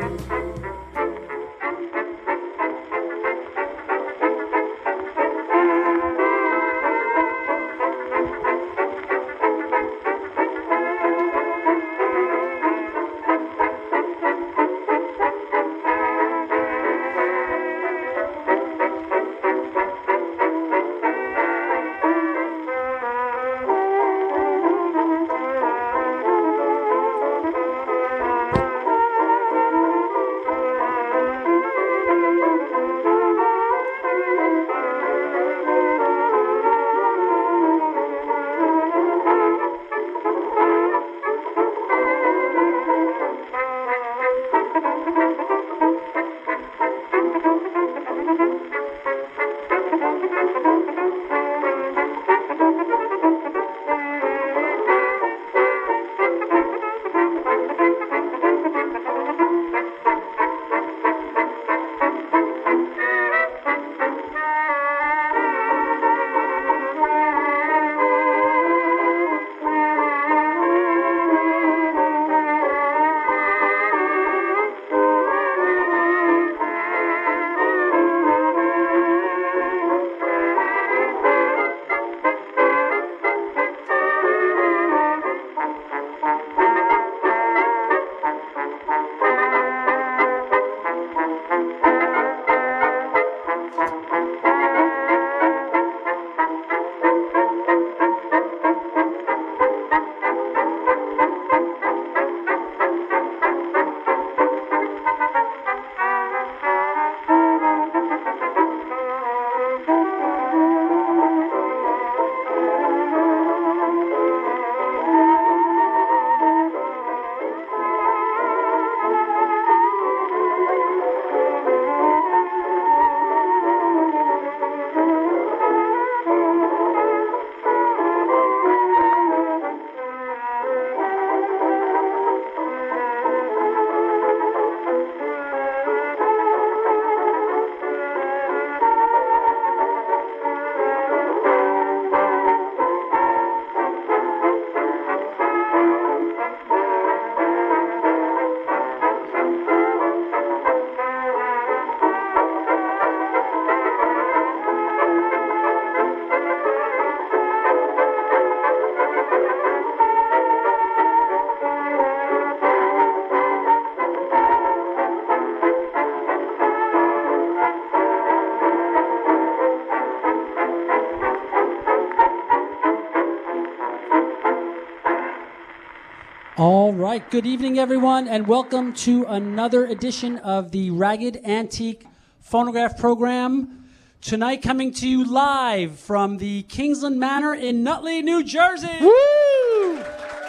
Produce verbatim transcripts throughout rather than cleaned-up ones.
All right, good evening, everyone, and welcome to another edition of the Ragged Antique Phonograph Program. Tonight, coming to you live from the Kingsland Manor in Nutley, New Jersey. Woo!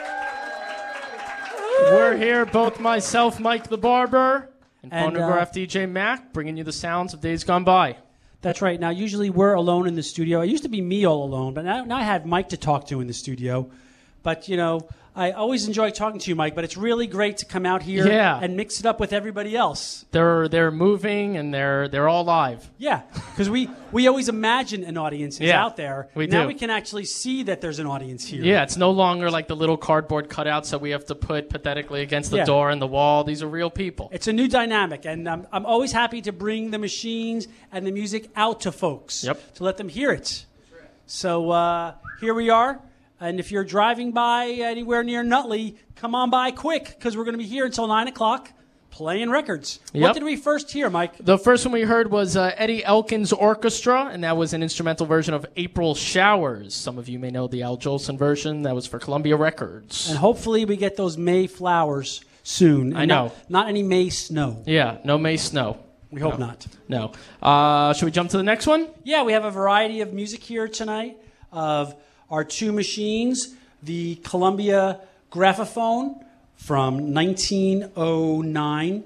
We're here, both myself, Mike the Barber, and, and Phonograph uh, D J Mac, bringing you the sounds of days gone by. That's right. Now, usually we're alone in the studio. It used to be me all alone, but now, now I have Mike to talk to in the studio. But, you know, I always enjoy talking to you, Mike, but it's really great to come out here yeah. and mix it up with everybody else. They're they're moving and they're they're all live. Yeah, because we, we always imagine an audience is yeah, out there. We now do. we can actually see that there's an audience here. Yeah, it's no longer like the little cardboard cutouts that we have to put pathetically against the yeah. door and the wall. These are real people. It's a new dynamic, and um, I'm always happy to bring the machines and the music out to folks yep. to let them hear it. Right. So uh, here we are. And if you're driving by anywhere near Nutley, come on by quick, because we're going to be here until nine o'clock playing records. Yep. What did we first hear, Mike? The first one we heard was uh, Eddie Elkins Orchestra, and that was an instrumental version of April Showers. Some of you may know the Al Jolson version. That was for Columbia Records. And hopefully we get those May flowers soon. I know. Not, not any May snow. Yeah, no May snow. We hope no. not. No. Uh, should we jump to the next one? Yeah, we have a variety of music here tonight of our two machines. The Columbia Graphophone from nineteen oh nine.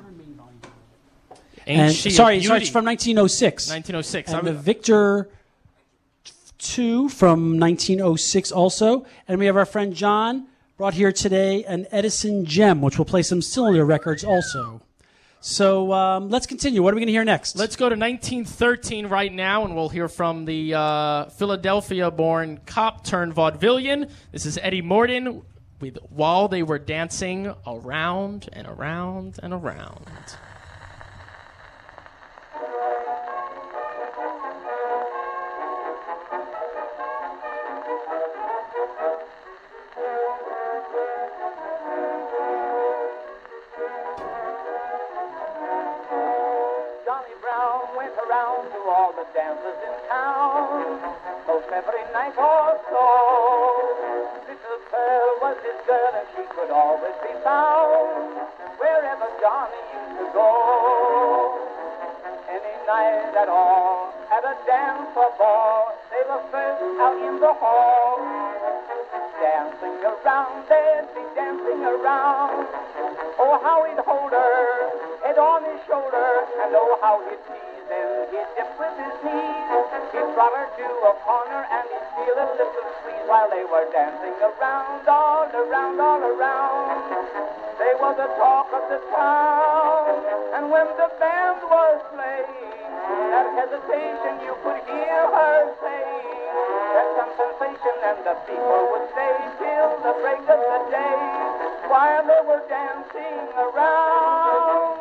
And, sorry, sorry, it's from nineteen oh six. nineteen oh six. And I'm the Victor two from nineteen oh six also. And we have our friend John brought here today an Edison Gem, which will play some cylinder records also. So um, let's continue. What are we going to hear next? Let's go to nineteen thirteen right now, and we'll hear from the uh, Philadelphia-born cop turned vaudevillian. This is Eddie Morton with while they were dancing around and around and around. Around to all the dances in town, most every night or so. Little Pearl was his girl and she could always be found wherever Johnny used to go. Any night at all, at a dance or ball, they were first out in the hall. Dancing around, they'd be dancing around. Oh, how he'd hold her, head on his shoulder, and oh, how he'd tease them. He'd dip with his knees, he'd brought her to a corner, and he'd feel a little squeeze while they were dancing around, all around, all around. They were the talk of the town, and when the band was playing, that hesitation you could hear her saying. That some sensation, and the people would stay till the break of the day while they were dancing around.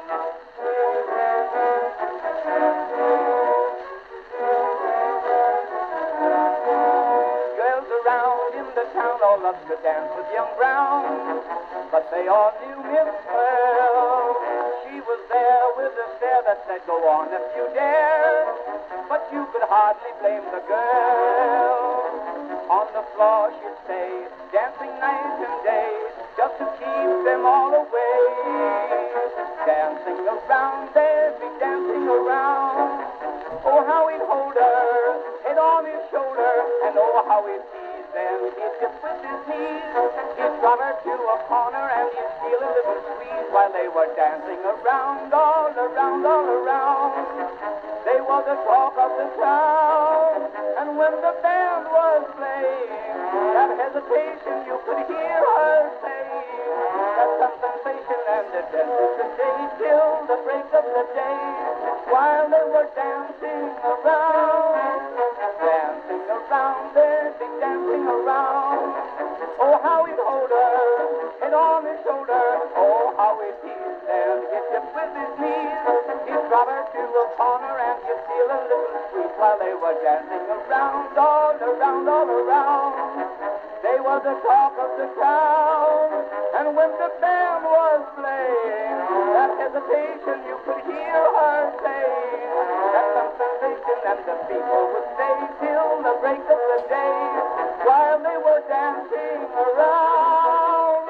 Girls around in the town all loved to dance with young Brown, but they all knew Miss Pearl. She was there with a stare that said, go on if you dare, but you could hardly blame the girl. On the floor she'd stay, dancing night and day, just to keep them all away. Dancing around, they'd be dancing around. Oh, how he'd hold her, head on his shoulder, and oh, how he'd tease them. He'd dip with his knees, he'd drop her to a corner, and he'd feel a little squeeze while they were dancing around, all around, all around. They were the talk of the town, and when the band was playing, that hesitation you could hear her saying. That some sensation, and the dancing the day till the break of the day, while they were dancing around, dancing around, they'd be dancing around. Oh, how he'd hold her, head on his shoulder, oh, how he'd tease them. He'd dip with his knees, he'd drop her to a corner, and he'd feel a little sweet while they were dancing around, all around, all around. They were the talk of the town, and when the band was playing, that hesitation you could hear her saying. That some sensation, and the people would stay till the break of the day while they were dancing around.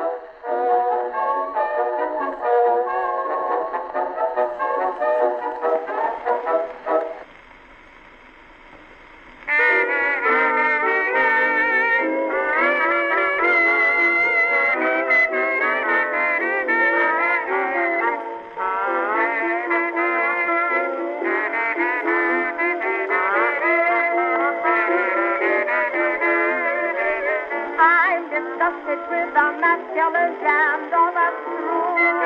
With the masculine jammed on the through.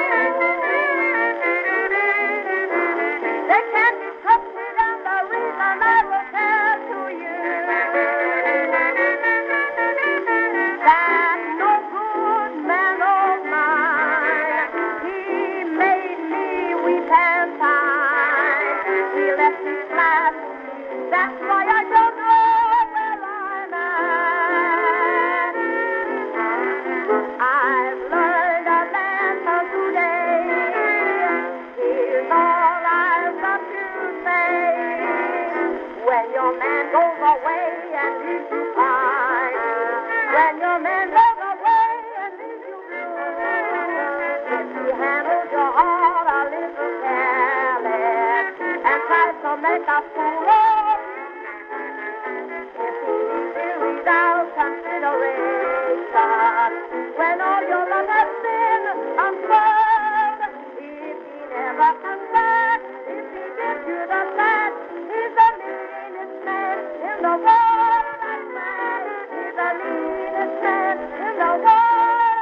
They can't be trusted, and the reason I will tell to you that no good man of mine, he made me weep and sigh. He left me flat, that's why I don't know where I'm at. I've learned a lesson today. Here's all I've got to say. When your man goes away and leaves you crying, when your man goes away and leaves you blue, if he handles your heart a little careless and tries to make a fool of you, if he leaves you without consideration, when all your love has been unfurled, if he never comes back, if he gives you the fact, he's the meanest man in the world, I swear, he's the meanest man in the world.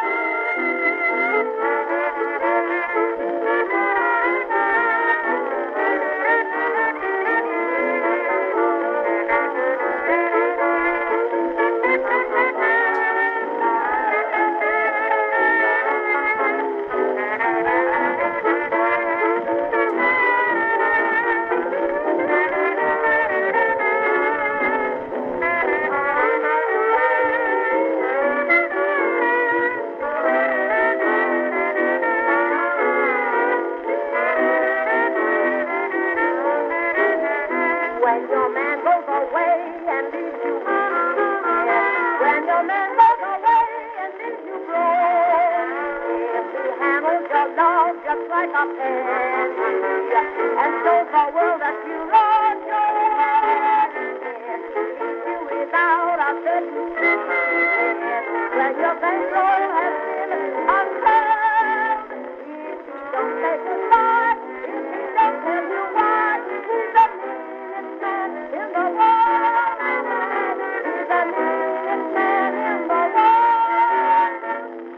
just like a penny, and shows the world that you love your wife. You without a certain when your bankroll has been unfound. If you don't say goodbye, if he don't tell you why, he's the meanest man in the world. He's the meanest man in the world.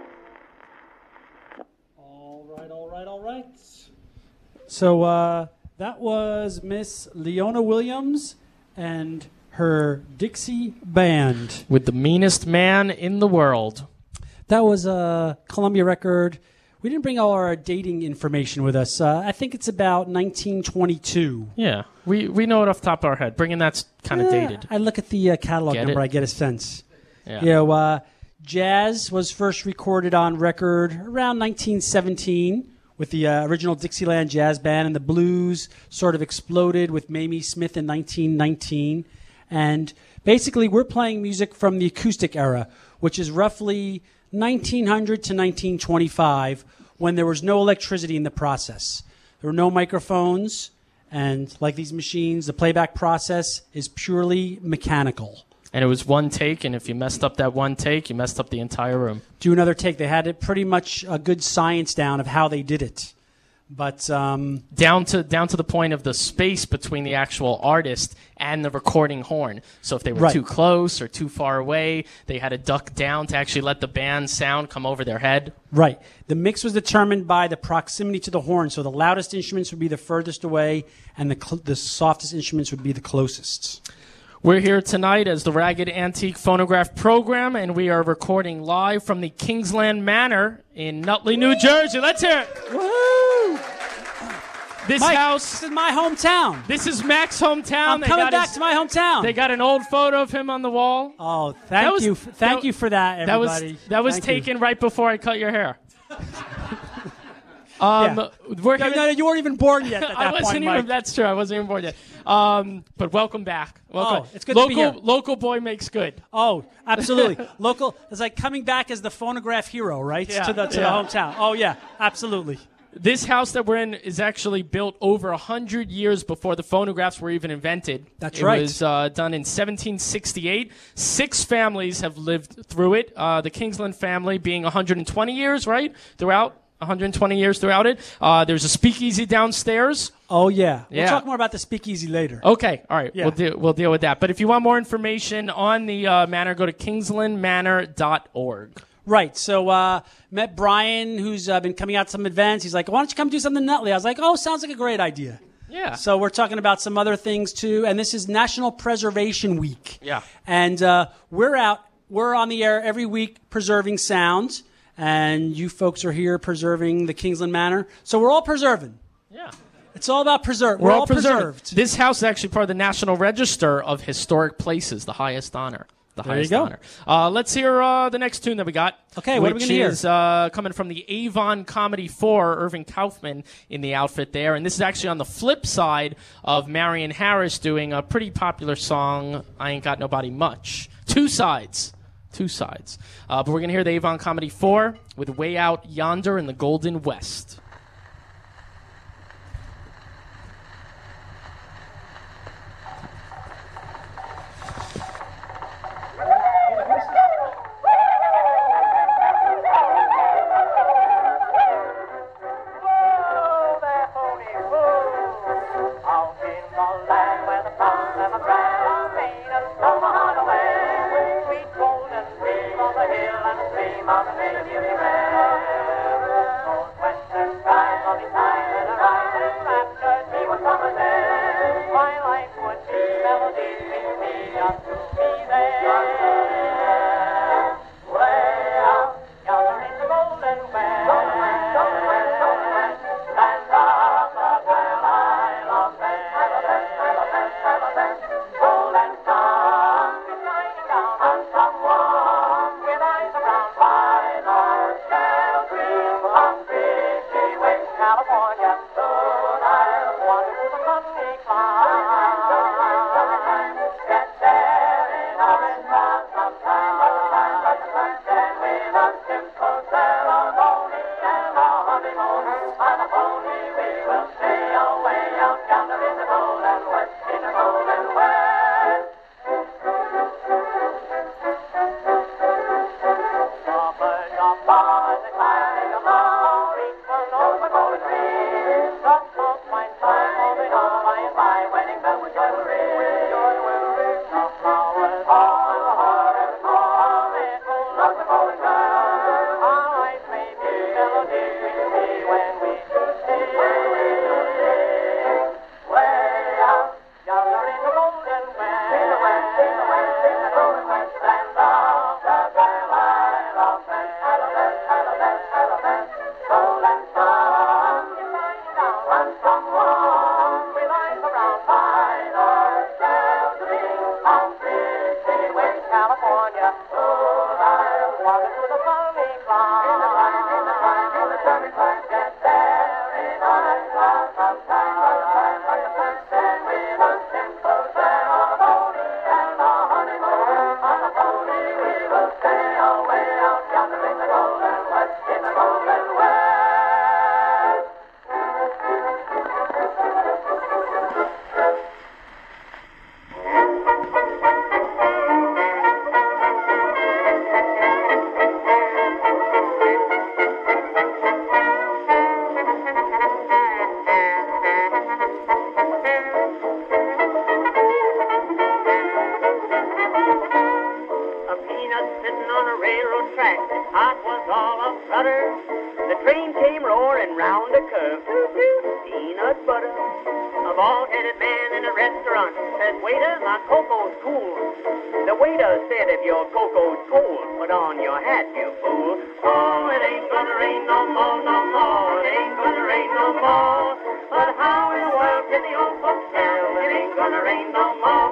All right, all right, all right. So uh, that was Miss Leona Williams and her Dixie Band. With the meanest man in the world. That was a Columbia record. We didn't bring all our dating information with us. Uh, I think it's about nineteen twenty-two. Yeah, we, we know it off the top of our head. Bringing that's kind of Eh, dated. I look at the uh, catalog Get number, it? I get a sense. Yeah. You know, uh, Jazz was first recorded on record around nineteen seventeen with the uh, original Dixieland Jazz Band, and the blues sort of exploded with Mamie Smith in nineteen nineteen. And basically, we're playing music from the acoustic era, which is roughly nineteen hundred to nineteen twenty-five, when there was no electricity in the process. There were no microphones, and like these machines, the playback process is purely mechanical. And it was one take, and if you messed up that one take, you messed up the entire room. Do another take. They had it pretty much a good science down of how they did it. But um, Down to down to the point of the space between the actual artist and the recording horn. So if they were Right. too close or too far away, they had to duck down to actually let the band sound come over their head. right, the mix was determined by the proximity to the horn. So the loudest instruments would be the furthest away, and the cl- the softest instruments would be the closest. We're here tonight as the Ragged Antique Phonograph Program, and we are recording live from the Kingsland Manor in Nutley, New Jersey. Let's hear it. Woo! This Mike, house, this is my hometown. this is Mac's hometown. I'm They coming got back his- to my hometown. They got an old photo of him on the wall. oh, thank That was- you, f- thank that- you for that, That was everybody. that was Thank you. taken right before I cut your hair. um, Yeah. we're No, here. no, you weren't even born yet at that I wasn't point, even. Mike. That's true. I wasn't even born yet. Um, but welcome back. Welcome. Oh, it's good to local, be here. Local boy makes good. Oh, absolutely. Local. It's like coming back as the phonograph hero, right? Yeah, to the to yeah. the hometown. Oh yeah, absolutely. This house that we're in is actually built over a hundred years before the phonographs were even invented. That's it right. It was uh, done in seventeen sixty-eight. Six families have lived through it. Uh, the Kingsland family being one hundred twenty years, right? Throughout. one hundred twenty years throughout it. Uh, there's a speakeasy downstairs. Oh yeah. We'll Yeah. talk more about the speakeasy later. Okay, all right. Yeah. We'll, deal we'll deal with that. But if you want more information on the uh, manor, go to kingsland manor dot org. Right. So uh, met Brian, who's uh, been coming out to some events. He's like, "Why don't you come do something in Nutley?" I was like, "Oh, sounds like a great idea." Yeah. So we're talking about some other things too, and this is National Preservation Week. Yeah. And uh, we're out. We're on the air every week preserving sound, and you folks are here preserving the Kingsland Manor. So we're all preserving. Yeah. It's all about preserve. We're, all preserved. preserved. This house is actually part of the National Register of Historic Places, the highest honor. The There you highest go. honor. Uh, let's hear uh, the next tune that we got. Okay, what are we which gonna hear? is uh, coming from the Avon Comedy four, Irving Kaufman in the outfit there. And this is actually on the flip side of Marion Harris doing a pretty popular song, I Ain't Got Nobody Much. Two sides. Two sides. Uh, but we're going to hear the Avon Comedy four with Way Out Yonder in the Golden West. Whoa, there, pony, whoa. Out in the land where the sun and the brown made us come on away. Sweet golden stream on the hill and the stream on the middle beauty red. Northwestern skies will be time and a rise and rapture, see what summer there. My life would be melody, sweet me, just to be there. Way out yonder in the golden west. Land of the pearl, I love them. Golden sun is shining down on someone with eyes around by the shell creek on fishy West California. The on a pony we will sail way out yonder in the golden west, in the golden west. Shoppers of bars, the climbing of all, each one knows the golden tree. The folk find time, moving on by and by, wedding bells with joy will ring. The flowers all the heart and all, it will love the golden girl. Our eyes may be melody we see when we sing. Way out yonder in the golden west, in the west, in the west, in the golden west, land of the bell isle of Ben, Alabama, Alabama, Alabama, golden sun, shining down, run from one, we lie around by the sheltering Palm Springs, city with California, oh, I'll walk through the sunny clouds, in the blind, in the blind, in the sunny clouds, get there in our clouds sometime, sometime, like a sunset with a simple prayer on a pony and a honeymoon, on a pony we will sail way out yonder in the golden west, in the golden west. A peanut sitting on a railroad track, his heart was all a flutter. The train came roaring round a curve, peanut butter. A bald-headed man in a restaurant said, "Waiter, my cocoa's cool." The waiter said, "If your cocoa's cold, put on your hat, you fool." Oh, it ain't gonna rain no more, no more. It ain't gonna rain no more. But how in the world can the old folks tell it ain't gonna rain no more?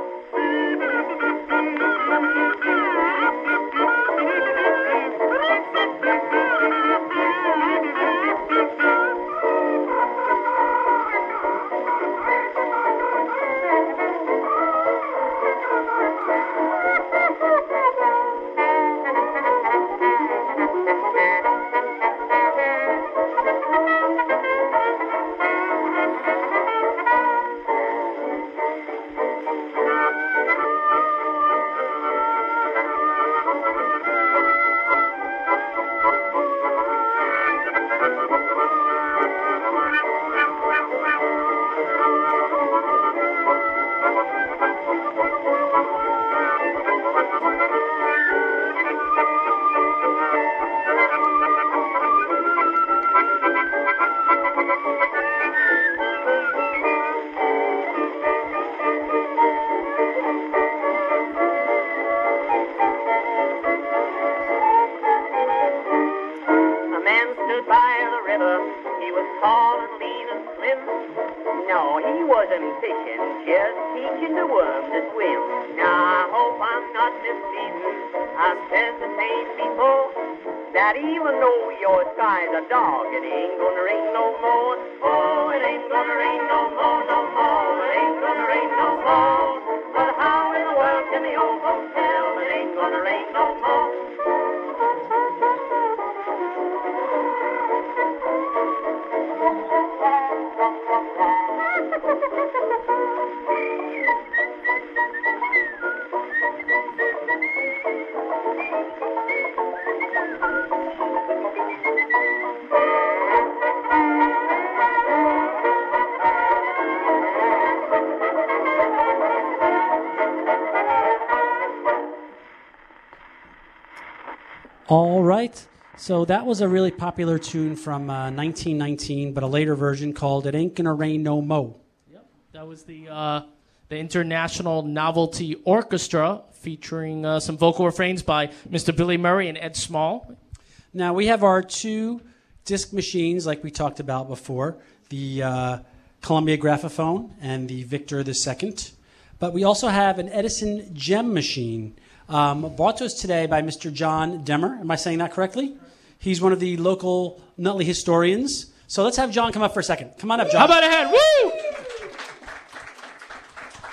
Just teaching the worm to swim. Now I hope I'm not misleading. I've said the same before. That even though your sky's a dog, it ain't gonna rain no more. Oh, it ain't gonna rain no more, no more. It ain't gonna rain no more. But how in the world can the old folks tell it ain't gonna rain no more? All right. So that was a really popular tune from uh, nineteen nineteen, but a later version called "It Ain't Gonna Rain No Mo." Yep, that was the uh, the International Novelty Orchestra featuring uh, some vocal refrains by Mister Billy Murray and Ed Small. Now we have our two disc machines, like we talked about before, the uh, Columbia Graphophone and the Victor the Second. But we also have an Edison Gem machine. Um, brought to us today by Mister John Demmer. Am I saying that correctly? He's one of the local Nutley historians. So let's have John come up for a second. Come on up, John. How about a hand? Woo!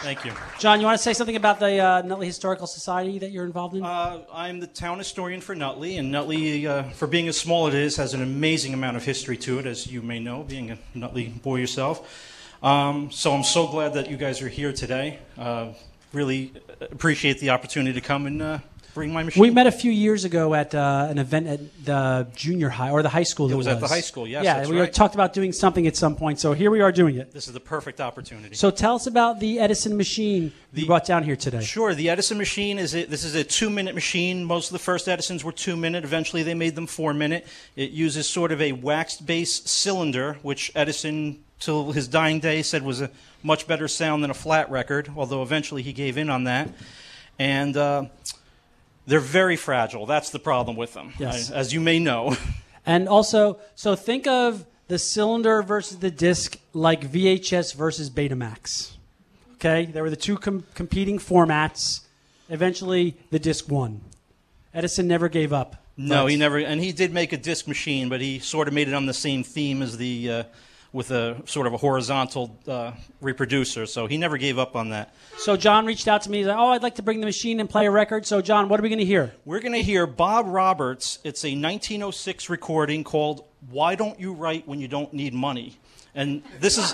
Thank you. John, you want to say something about the uh, Nutley Historical Society that you're involved in? Uh, I'm the town historian for Nutley, and Nutley, uh, for being as small as it is, has an amazing amount of history to it, as you may know, being a Nutley boy yourself. Um, so I'm so glad that you guys are here today. Uh, really appreciate the opportunity to come and uh, bring my machine. We met a few years ago at uh, an event at the junior high, or the high school. It It was at the high school, yes, Yeah, that's we right. talked about doing something at some point, so here we are doing it. This is the perfect opportunity. So tell us about the Edison machine The- you brought down here today. Sure. The Edison machine is a, this is a two-minute machine. Most of the first Edisons were two-minute. Eventually, they made them four-minute. It uses sort of a waxed-based cylinder, which Edison, till his dying day, said was a much better sound than a flat record. Although eventually he gave in on that, and uh, they're very fragile. That's the problem with them, Yes. I- as you may know. And also, so think of the cylinder versus the disc like V H S versus Betamax. Okay? There were the two com- competing formats. Eventually, the disc won. Edison never gave up. No, But- he never, and he did make a disc machine, but he sort of made it on the same theme as the, uh, with a sort of a horizontal uh, reproducer. So he never gave up on that. So John reached out to me. He's like, oh, I'd like to bring the machine and play a record. So, John, what are we going to hear? We're going to hear Bob Roberts. It's a nineteen oh six recording called "Why Don't You Write When You Don't Need Money," and this is.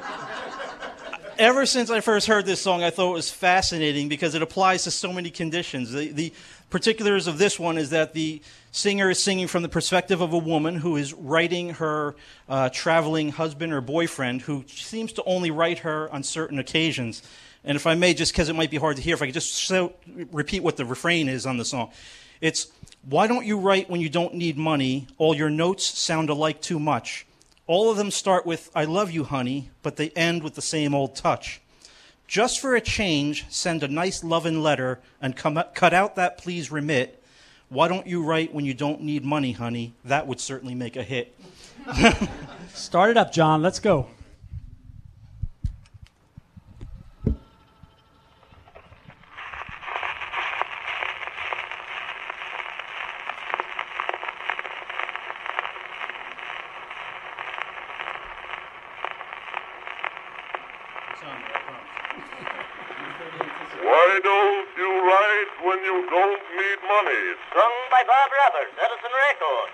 Ever since I first heard this song, I thought it was fascinating because it applies to so many conditions. The, the particulars of this one is that the singer is singing from the perspective of a woman who is writing her uh, traveling husband or boyfriend, who seems to only write her on certain occasions. And if I may, just because it might be hard to hear, if I could just so, repeat what the refrain is on the song. It's, why don't you write when you don't need money? All your notes sound alike too much. All of them start with, I love you, honey, but they end with the same old touch. Just for a change, send a nice lovin' letter and come, cut out that please remit. Why don't you write when you don't need money, honey? That would certainly make a hit. Start it up, John. Let's go. Why don't you write when you don't need money? Sung by Bob Roberts, Edison Records.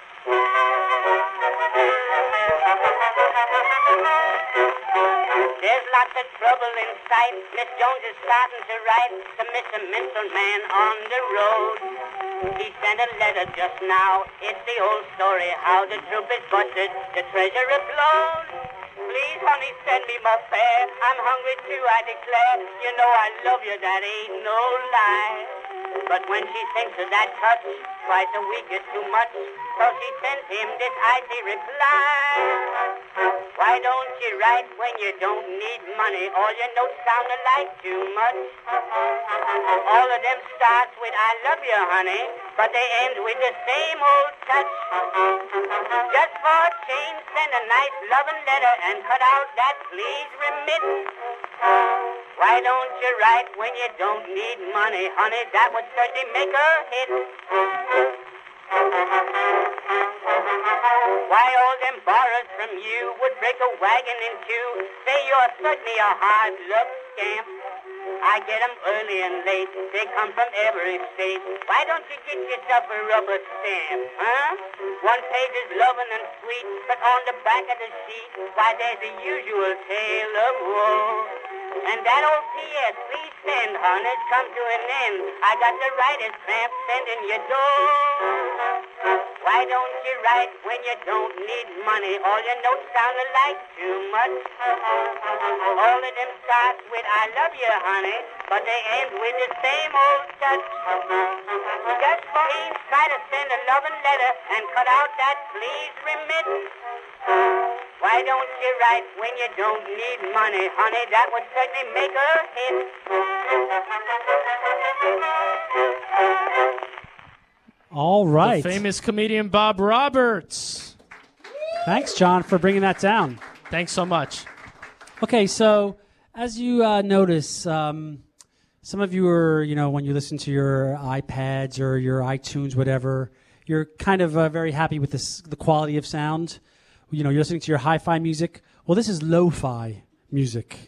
There's lots of trouble in sight. Miss Jones is starting to write to Mister Mental Man on the road. He sent a letter just now. It's the old story how the troop is busted, the treasure afloat. Please, honey, send me my fare. I'm hungry too, I declare. You know I love you, that ain't no lie. But when she thinks of that touch, twice a week is too much. So she sends him this icy reply. Why don't you write when you don't need money? All your notes sound alike too much. All of them start with I love you, honey, but they end with the same old touch. Just for a change, send a nice loving letter and cut out that please remit. Why don't you write when you don't need money, honey? That would certainly make a hit. Why all them borrows from you would break a wagon in two? Say you're certainly a hard luck scamp. I get 'em early and late. They come from every state. Why don't you get yourself a rubber stamp, huh? One page is loving and sweet, but on the back of the sheet, why, there's the usual tale of woe. And that old P S, please send, hon, it's come to an end. I got the writer's stamp sending your door. Why don't you write when you don't need money? All your notes sound alike too much. All of them start with I love you, honey, but they end with the same old touch. Just please try to send a loving letter and cut out that please remit. Why don't you write when you don't need money, honey? That would certainly make a hit. All right. The famous comedian Bob Roberts. Thanks, John, for bringing that down. Thanks so much. Okay, so as you uh, notice, um, some of you are, you know, when you listen to your iPads or your iTunes, whatever, you're kind of uh, very happy with this, the quality of sound. You know, you're listening to your hi-fi music. Well, this is lo-fi music.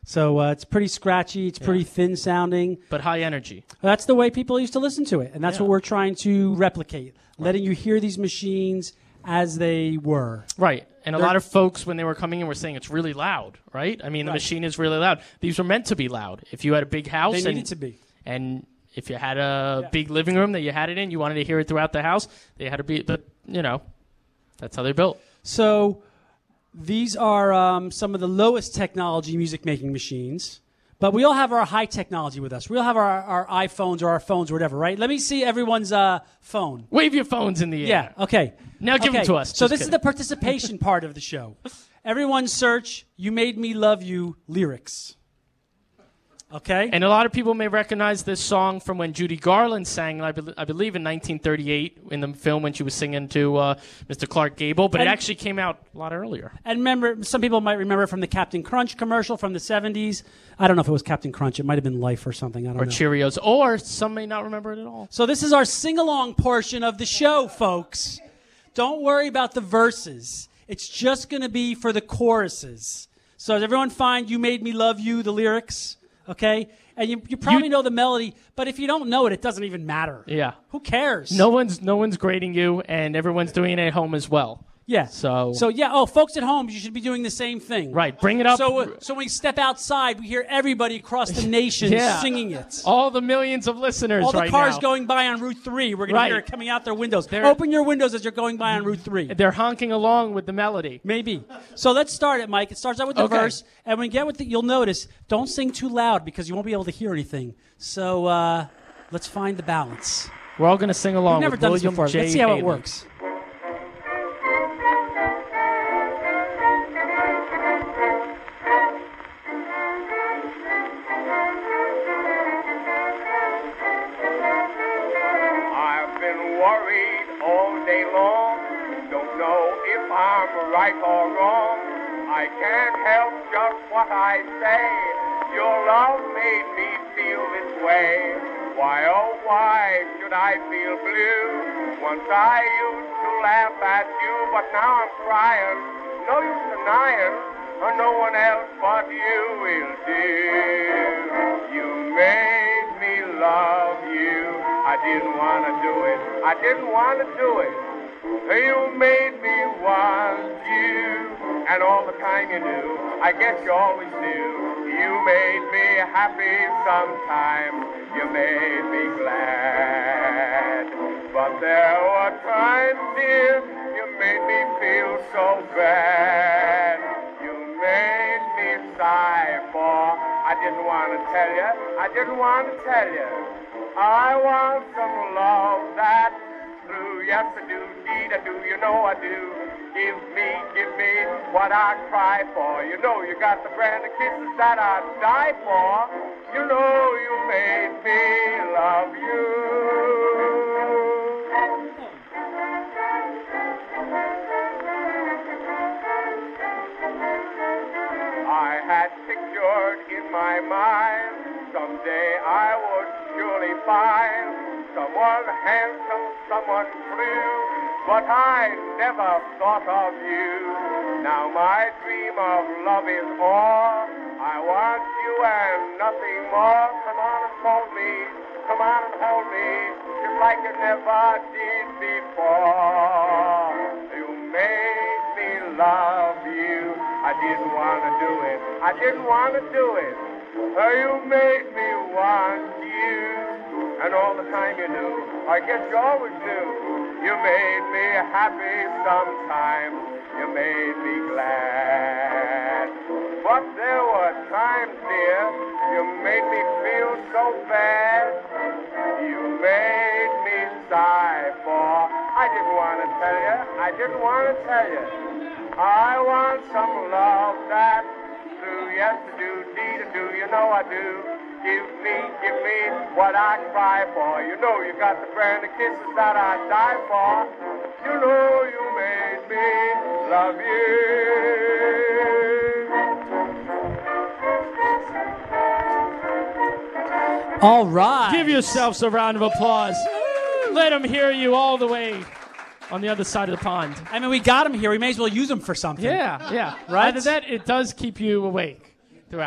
So uh, it's pretty scratchy. It's pretty thin sounding. But high energy. That's the way people used to listen to it, and that's Yeah. what we're trying to replicate, letting you hear these machines as they were. Right. And a They're- lot of folks, when they were coming in, were saying it's really loud, right? I mean, the Right. machine is really loud. These were meant to be loud. If you had a big house, They and, needed to be. and if you had a Yeah. big living room that you had it in, you wanted to hear it throughout the house, they had to be, but, you know, that's how they're built. So these are um, some of the lowest technology music-making machines. But we all have our high technology with us. We all have our, our iPhones or our phones or whatever, right? Let me see everyone's uh, phone. Wave your phones in the Yeah, air. okay. Now give okay. them to us. So Just this is kidding. the participation part of the show. Everyone search You Made Me Love You lyrics. Okay? And a lot of people may recognize this song from when Judy Garland sang, I, be- I believe, in nineteen thirty-eight in the film when she was singing to uh, Mister Clark Gable. But And- it actually came out a lot earlier. And remember, some people might remember from the Captain Crunch commercial from the seventies. I don't know if it was Captain Crunch. It might have been Life or something. I don't Or know. Cheerios. Or some may not remember it at all. So this is our sing-along portion of the show, folks. Don't worry about the verses. It's just going to be for the choruses. So does everyone find You Made Me Love You, the lyrics? Okay? And you, you probably You- know the melody, but if you don't know it, it doesn't even matter. Yeah. Who cares? No one's no one's grading you, and everyone's doing it at home as well. Yeah. So- So yeah. Oh, folks at home, you should be doing the same thing. Right. Bring it up. So uh, so when we step outside, we hear everybody across the nation Yeah. singing it. all the millions of listeners All the right cars now. going by on Route three, we're going Right. to hear it coming out their windows. They're- Open your windows as you're going by on Route three. They're honking along with the melody. Maybe. So let's start it, Mike. It starts out with the Okay. verse, and when you get with it, you'll notice, don't sing too loud because you won't be able to hear anything. So uh, let's find the balance. We're all going to sing along We've never with done this William before. J. Let's see how Haley. it works. I've been worried all day long. Don't know if I'm right or wrong. I can't help just what I say. Your love made me feel this way. Why, oh, why should I feel blue? Once I used to laugh at you, but now I'm crying. No use denying, or no one else but you will do. You made me love you. I didn't want to do it. I didn't want to do it. You made me want you. And all the time you knew, I guess you always knew. You made me happy sometimes. You made me glad. But there were times, dear, you made me feel so bad. You made me sigh for. I didn't want to tell you. I didn't want to tell you. I want some love that through yes I do, indeed I do, you know I do. Give me, give me what I cry for. You know you got the brand of kisses that I'd die for. You know you made me love you. I had pictured in my mind someday I would surely find someone handsome, someone true, but I never thought of you. Now my dream of love is all. I want you and nothing more. Come on and hold me, come on and hold me, just like you never did before. You made me love you. I didn't want to do it, I didn't want to do it. Oh, you made me want you. And all the time you knew, I guess you always knew. You made me happy sometimes. You made me glad. But there were times, dear, you made me feel so bad. You made me sigh for. I didn't want to tell you. I didn't want to tell you. I want some love that through yes to do, deed to do, you know I do. Give me, give me what I cry for. You know you got the brand of kisses that I die for. You know you made me love you. All right. Give yourselves a round of applause. Let them hear you all the way on the other side of the pond. I mean, we got him here. We may as well use him for something. Yeah, yeah. Right? Either that, it does keep you awake throughout.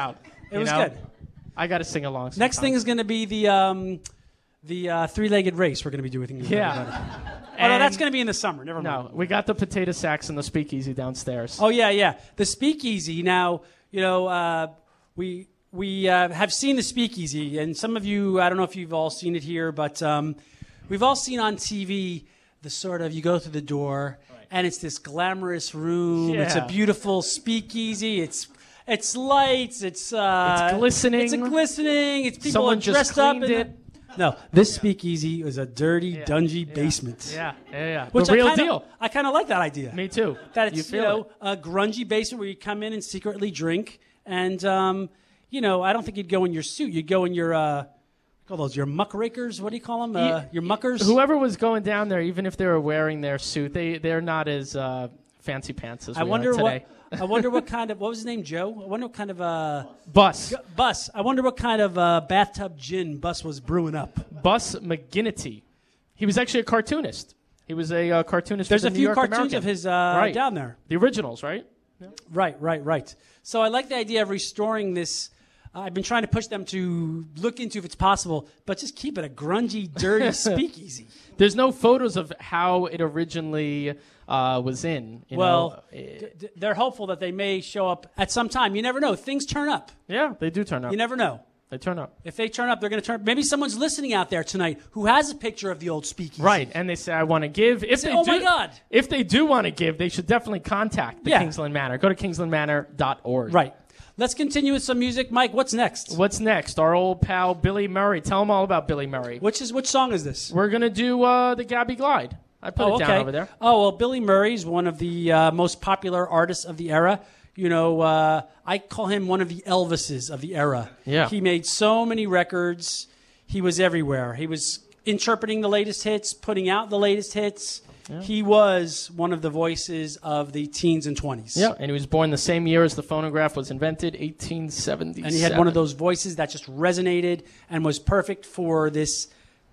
It you was know? good. I got to sing along. Sometimes. Next thing is going to be the um, the uh, three-legged race. We're going to be doing. With Yeah. everybody. Oh, no, And- that's going to be in the summer. Never mind. No, we got the potato sacks and the speakeasy downstairs. Oh yeah, yeah. The Speakeasy. Now, you know, uh, we we uh, have seen the Speakeasy, and some of you, I don't know if you've all seen it here, but um, we've all seen on T V the sort of you go through the door, and it's this glamorous room. It's a Yeah. beautiful speakeasy. It's it's lights. It's uh, It's glistening. It's a glistening. It's people Someone are just dressed up. cleaned in it. No, this Speakeasy is a dirty, dungy basement. Yeah, yeah, yeah. Which the real I kinda, deal. I kind of like that idea. Me too. That You it's you, feel know it. a grungy basement where you come in and secretly drink, and um, you know I don't think you'd go in your suit. You'd go in your uh, call those your muckrakers. What do you call them? Uh, your muckers. Whoever was going down there, even if they were wearing their suit, they they're not as uh, fancy pants as we I wonder are today. what. I wonder what kind of what was his name? Joe. I wonder what kind of uh, Bus. Bus. I wonder what kind of uh, bathtub gin Bus was brewing up. Bus McGinnity. He was actually a cartoonist. He was a uh, cartoonist. There's for a the few New York cartoons American. of his uh, Right. down there. The originals, right? Right, right, right. So I like the idea of restoring this. Uh, I've been trying to push them to look into if it's possible, but just keep it a grungy, dirty speakeasy. There's no photos of how it originally uh, was in. You Well, know? d- d- they're hopeful that they may show up at some time. You never know. Things turn up. yeah, they do turn up. You never know. They turn up. If they turn up, they're going to turn. Maybe someone's listening out there tonight who has a picture of the old speakeasy. Right, and they say, I want to give. If Say, they "Oh do, my God." If they do want to give, they should definitely contact the Yeah. Kingsland Manor. Go to kingsland manor dot org. Right. Let's continue with some music. Mike, what's next? What's next? Our old pal Billy Murray. Tell them all about Billy Murray. Which is which song is this? We're going to do uh, the Gabby Glide. I put Oh, it okay. down over there. Oh, well, Billy Murray's one of the uh, most popular artists of the era. You know, uh, I call him one of the Elvises of the era. Yeah. He made so many records. He was everywhere. He was interpreting the latest hits, putting out the latest hits. He was one of the voices of the teens and twenties. Yeah, and he was born the same year as the phonograph was invented, eighteen seventy-seven. And he had one of those voices that just resonated and was perfect for this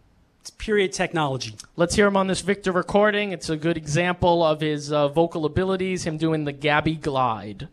period technology. Let's hear him on this Victor recording. It's a good example of his uh, vocal abilities, him doing the Gabby Glide.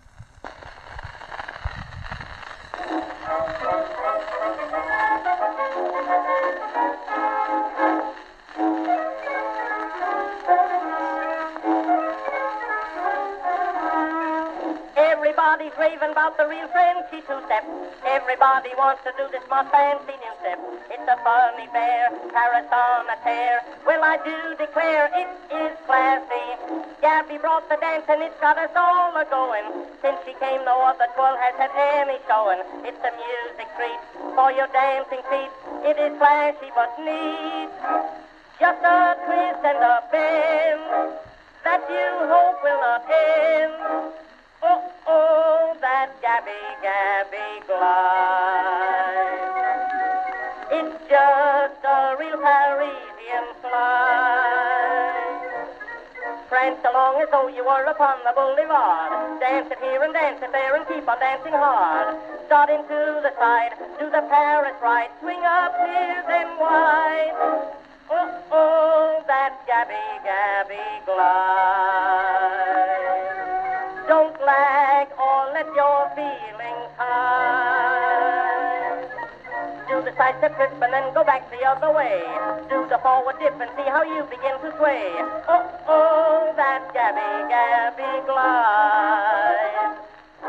Everybody's raving about the real Frenchy two-step. Everybody wants to do this most fancy new step. It's a funny bear, Paris on a tear. Well, I do declare it is classy. Gabby brought the dance and it's got us all a-going. Since she came, no other twirl has had any showing. It's a music treat for your dancing feet. It is flashy but neat. Just a twist and a bend that you hope will not end. Oh, oh, that Gabby, Gabby glide. It's just a real Parisian slide. Prance along as though you were upon the boulevard. Dance it here and dance it there and keep on dancing hard. Start into the side, do the Paris ride. Swing up here, then wide. Oh, oh, that Gabby, Gabby glide. Don't lag or let your feelings hide. Do the side step trip and then go back the other way. Do the forward dip and see how you begin to sway. Oh, oh, that Gabby, Gabby glide.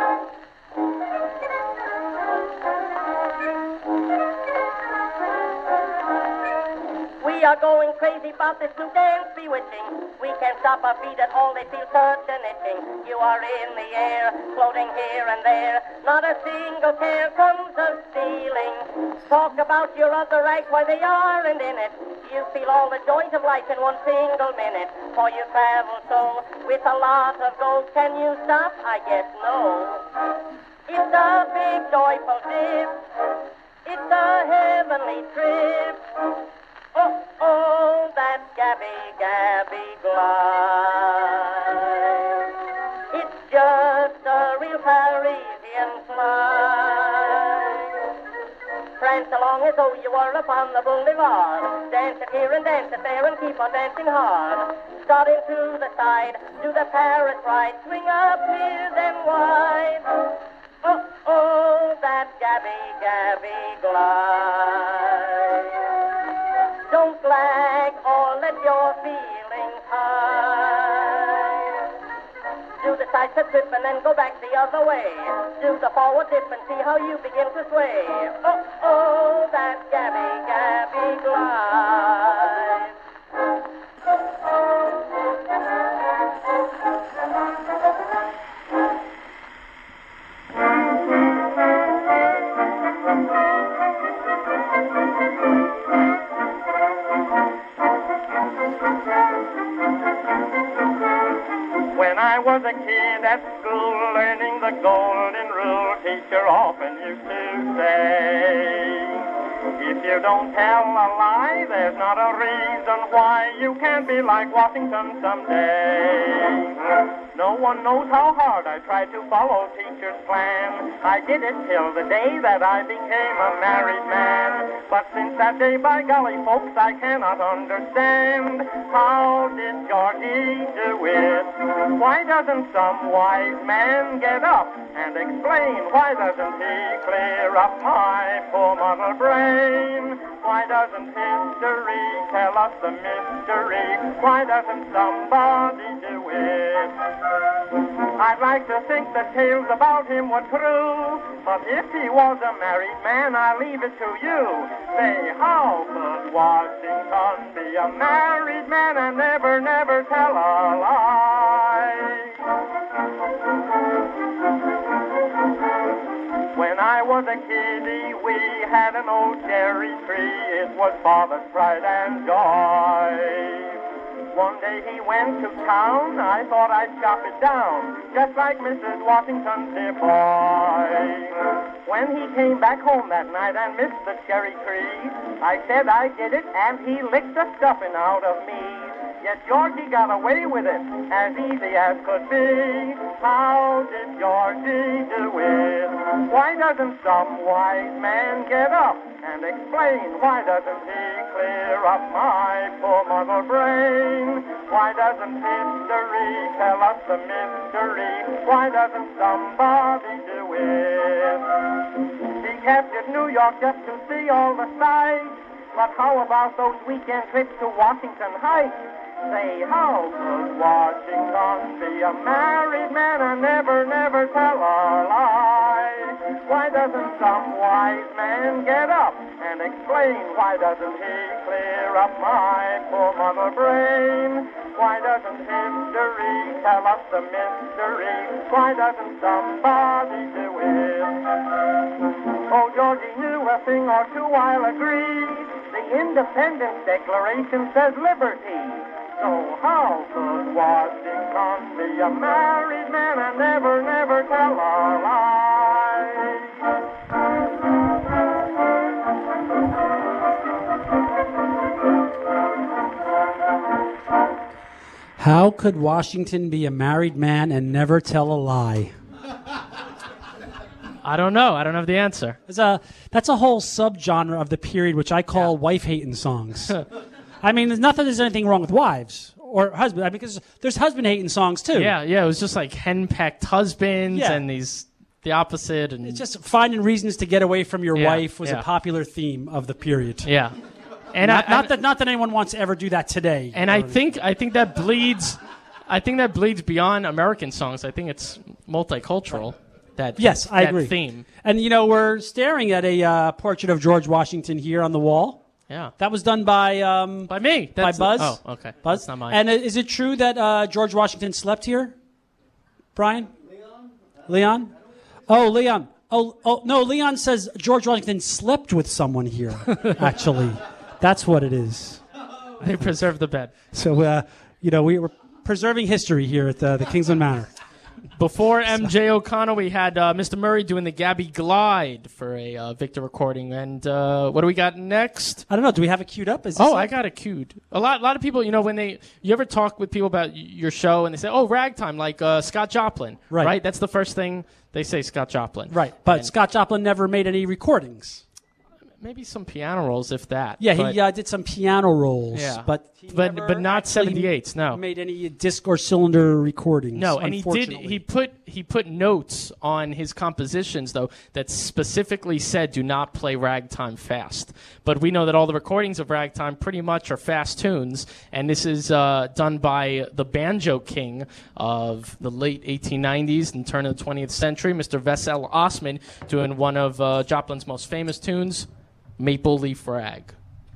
We are going crazy about this new dance bewitching. We can't stop our feet at all, they feel such an itching. You are in the air, floating here and there. Not a single care comes of stealing. Talk about your other act, why they aren't in it. You feel all the joys of life in one single minute. For you travel so, with a lot of gold. Can you stop? I guess no. It's a big joyful dip. It's a heavenly trip. Oh, oh, that Gabby, Gabby glide. It's just a real Parisian slide. Prance along as though you were upon the boulevard. Dance it here and dance it there and keep on dancing hard. Start into the side, do the Paris ride. Swing up here, then wide. Oh, oh, that glide. Don't flag or let your feelings hide. Do the side step dip and then go back the other way. Do the forward dip and see how you begin to sway. Oh, oh, that Gabby, Gabby glide. When I was a kid at school learning the golden rule, teacher often used to say, if you don't tell a lie, there's not a reason why you can't be like Washington someday. No one knows how hard I tried to follow teacher's plan. I did it till the day that I became a married man. But since that day, by golly, folks, I cannot understand. How did Georgie do it? Why doesn't some wise man get up and explain? Why doesn't he clear up my poor model brain? Why doesn't history tell us the mystery? Why doesn't somebody do it? I'd like to think the tales about him were true, but if he was a married man, I leave it to you. Say, how could Washington be a married man and never, never tell a lie? When I was a kiddie, we had an old cherry tree. It was Father's pride and joy. One day he went to town, I thought I'd chop it down, just like Missus Washington's dear boy. When he came back home that night and missed the cherry tree, I said I did it, and he licked the stuffing out of me. Yet Georgie got away with it, as easy as could be. How did Georgie do it? Why doesn't some wise man get up and explain? Why doesn't he clear up my poor mother brain? Why doesn't history tell us the mystery? Why doesn't somebody do it? He captured New York just to see all the sights, but how about those weekend trips to Washington Heights? Say, how could Washington be a married man and never, never tell a lie? Why doesn't some wise man get up and explain? Why doesn't he clear up my poor mother brain? Why doesn't history tell us the mystery? Why doesn't somebody do it? Oh, Georgie knew a thing or two, I'll agree. The Independence Declaration says liberty. So how could Washington be a married man and never, never tell a lie? How could Washington be a married man and never tell a lie? I don't know. I don't have the answer. That's a, that's a whole subgenre of the period, which I call Yeah. wife-hating songs. I mean, there's nothing, there's anything wrong with wives or husbands, I mean, because there's husband-hating songs, too. Yeah, yeah. It was just like henpecked husbands Yeah. and these, the opposite. And It's just finding reasons to get away from your Yeah, wife was yeah. a popular theme of the period. yeah. And Not, I, not and- that not that anyone wants to ever do that today. And I think I think that bleeds, I think that bleeds beyond American songs. I think it's multicultural. That Yes, I that agree. theme. And, you know, we're staring at a uh, portrait of George Washington here on the wall. Yeah, That was done by um, by me. by That's- Buzz. Oh, okay. Buzz. That's not mine. And uh, is it true that uh, George Washington slept here, Brian? Leon. Leon? Oh, Leon. Oh, oh, no. Leon says George Washington slept with someone here. Actually, that's what it is. They preserve the bed. So, uh, you know, we were preserving history here at the, the Kingsland Manor. Before M J O'Connell, we had uh, Mister Murray doing the Gabby Glide for a uh, Victor recording. And uh, what do we got next? I don't know. Do we have it queued up? Is this Oh, it? I got it queued. A lot, a lot of people, you know, when they, you ever talk with people about y- your show and they say, oh, ragtime, like uh, Scott Joplin, Right. That's the first thing they say, Scott Joplin. Right. But And- Scott Joplin never made any recordings. maybe some piano rolls, if that. Yeah, but, he uh, did some piano rolls, Yeah. but he But- never but not actually seventy-eights, no. made any disc or cylinder recordings. No, and he did. unfortunately. He put he put notes on his compositions though that specifically said, "Do not play ragtime fast." But we know that all the recordings of ragtime pretty much are fast tunes, and this is uh, done by the banjo king of the late eighteen nineties and turn of the twentieth century, Mister Wessel Osman, doing one of uh, Joplin's most famous tunes, "Maple Leaf Rag."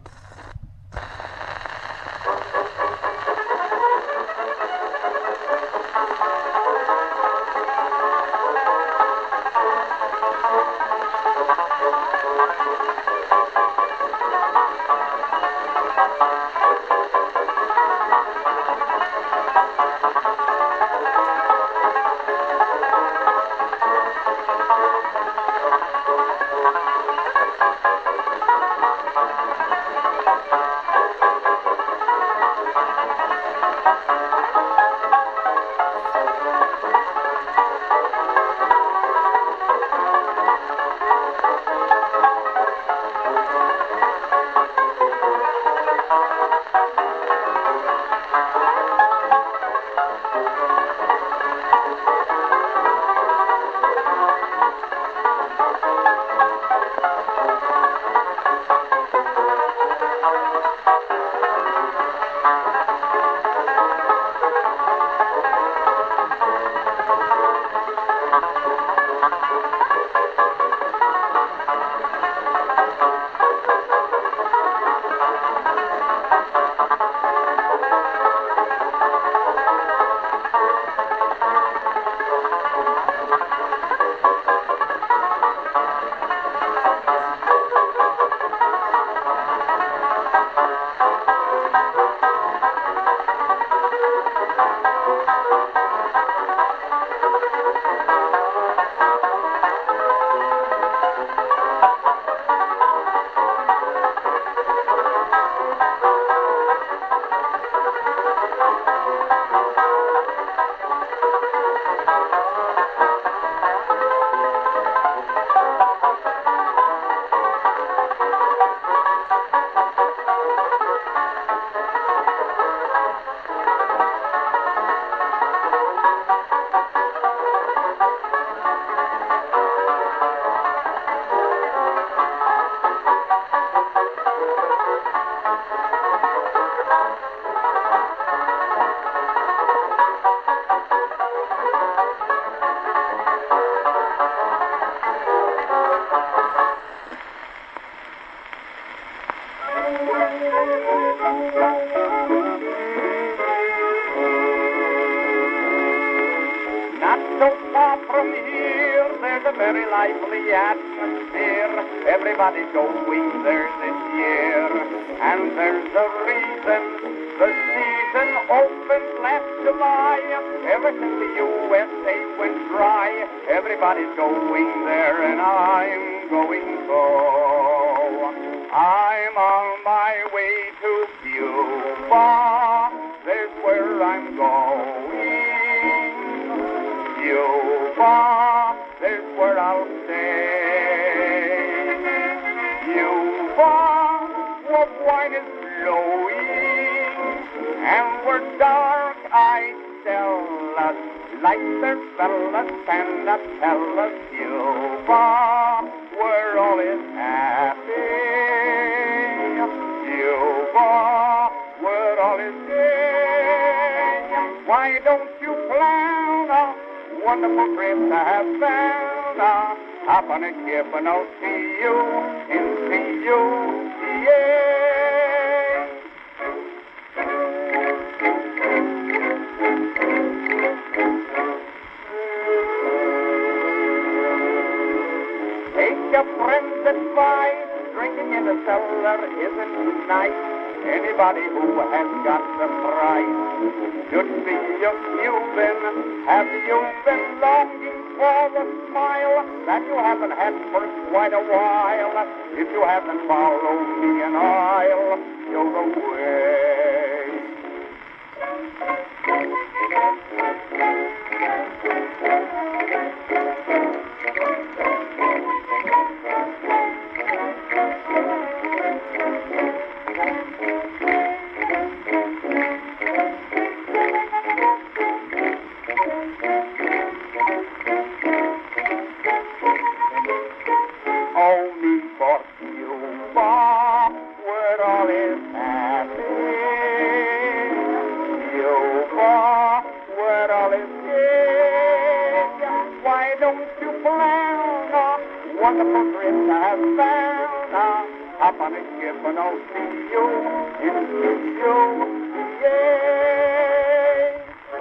Not so far from here, there's a very lively atmosphere. Everybody's going there this year, and there's a reason. The season opened last July. Ever since the U S A went dry, everybody's going there, and I'm going so. I'm on my way to Cuba. There's where I'm going. Cuba, there's where I'll stay. Cuba, where wine is flowing, and where dark-eyed Stella's light their fellas cannot tell us. Cuba, where all is happy. Cuba, where all is gay. Why don't you plan a wonderful trip to Havana? Hop on a ship and I'll see you in C U C A. Take your friend's advice. Drinking in the cellar isn't nice. Anybody who has got the price should be a Cuban. Have you been longing for the smile that you haven't had for quite a while? If you haven't, follow me and I'll show the way. to Flounder, wonderful trip I have found. Uh, hop on a ship and I'll see you in you. Yay!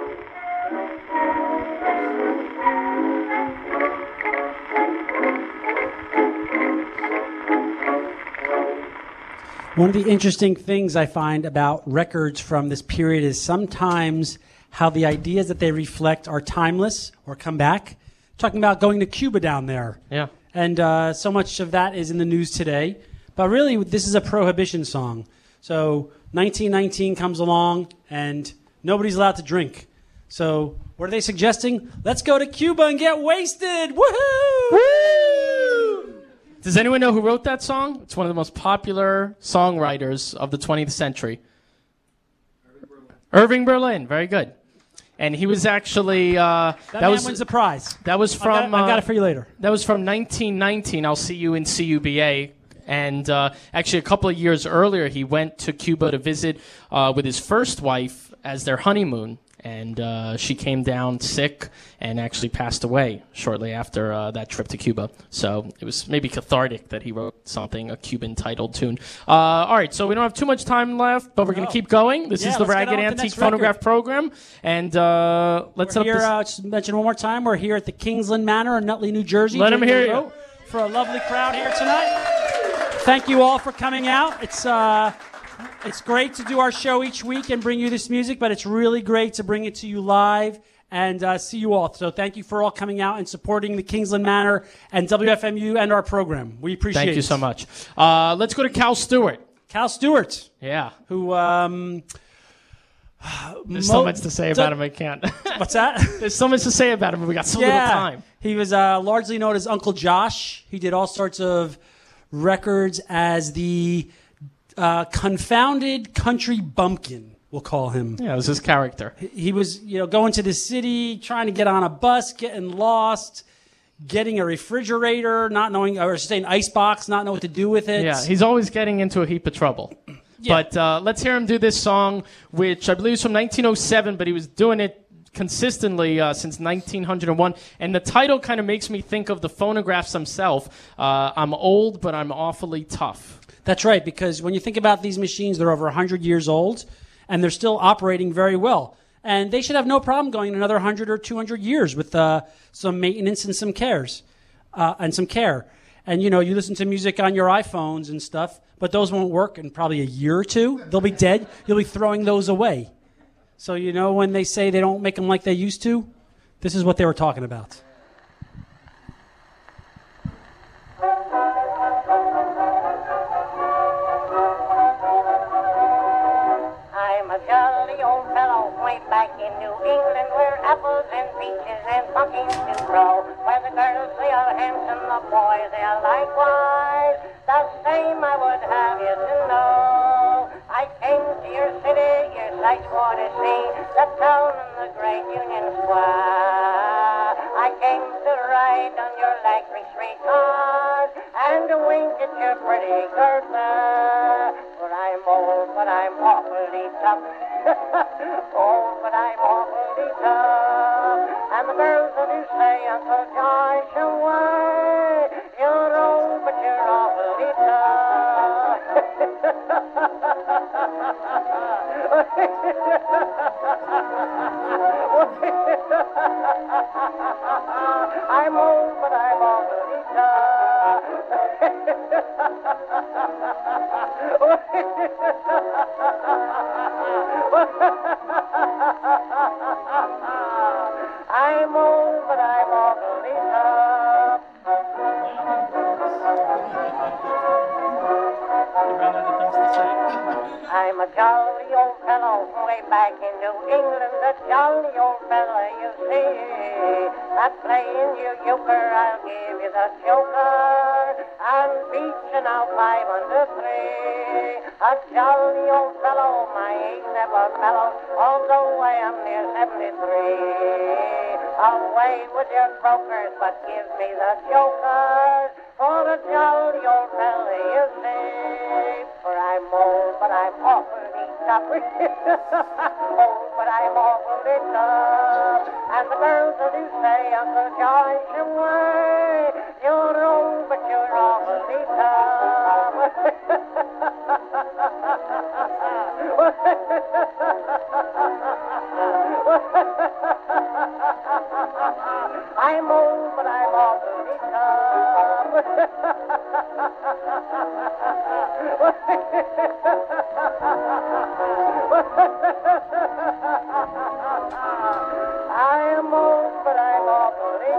One of the interesting things I find about records from this period is sometimes how the ideas that they reflect are timeless or come back. Talking about going to Cuba down there. Yeah. And uh, so much of that is in the news today. But really, this is a prohibition song. So nineteen nineteen comes along, and nobody's allowed to drink. So what are they suggesting? Let's go to Cuba and get wasted! Woohoo! Woo! Does anyone know who wrote that song? It's one of the most popular songwriters of the twentieth century. Irving Berlin. Irving Berlin. Very good. And he was actually uh, that, that man was wins the prize. That was from. I got, I got it uh, for you later. That was from nineteen nineteen. I'll see you in C U B A. And uh, actually, a couple of years earlier, he went to Cuba to visit uh, with his first wife as their honeymoon. And uh, she came down sick and actually passed away shortly after uh, that trip to Cuba. So it was maybe cathartic that he wrote something, a Cuban-titled tune. Uh, all right, so we don't have too much time left, but we're going to keep going. This Yeah, is the let's get Ragged on with the Antique next Phonograph record. Program. And uh, let's We're set here, up this. uh, just mention one more time, we're here at the Kingsland Manor in Nutley, New Jersey. Let 'em Doing hear a you. vote For a lovely crowd here tonight. Thank you all for coming out. It's uh, it's great to do our show each week and bring you this music, but it's really great to bring it to you live and uh, see you all. So thank you for all coming out and supporting the Kingsland Manor and W F M U and our program. We appreciate it. Thank you so much. Uh, let's go to Cal Stewart. Cal Stewart, Yeah. who... Um, There's mo- so much to say about him, I can't. What's that? There's so much to say about him, but we got so little time. He was uh, largely known as Uncle Josh. He did all sorts of records as the uh, confounded country bumpkin, we'll call him. Yeah, it was his character. He was, you know, going to the city, trying to get on a bus, getting lost, getting a refrigerator, not knowing, or say an icebox, not knowing what to do with it. Yeah, he's always getting into a heap of trouble. Yeah. But uh, let's hear him do this song, which I believe is from nineteen oh seven, but he was doing it consistently uh, since nineteen oh one. And the title kind of makes me think of the phonographs themselves. Uh, I'm old, but I'm awfully tough. That's right, because when you think about these machines, they're over one hundred years old, and they're still operating very well. And they should have no problem going another one hundred or two hundred years with uh, some maintenance and some cares, uh, and some care. And, you know, you listen to music on your iPhones and stuff, but those won't work in probably a year or two. They'll be dead. You'll be throwing those away. So, you know, when they say they don't make them like they used to, this is what they were talking about. I'm a jolly old fellow way back in New England where apples and peaches and pumpkins do grow. Where the girls, they are handsome, the boys, they are likewise. The same I would have you to know. I came to your city, your sights for to see, the town and the great Union Square. I came to ride on your Lackery Street cars and to wink at your pretty girl there. For I'm old, but I'm awfully tough. Old, but I'm awfully tough. And the girls will do say, Uncle Josh, away. You're old, but you're awfully tough. I'm old, but I'm awfully tough. I'm old, but I'm awfully tough. I'm a jolly old fellow way back in New England, a jolly old fellow, you see. Not playing you euchre, I'll give you the joker. On beach and out five under three. A jolly old fellow, my age never mellows, although I am near seventy-three. Away with your brokers, but give me the jokers, for the jolly old valley is safe. For I'm old, but I'm awfully tough. Old, but I'm awfully tough. And the girls do say, Uncle George, away. You're old, but you're awfully tough. I'm old, but I'm awfully I am old, but I'm awfully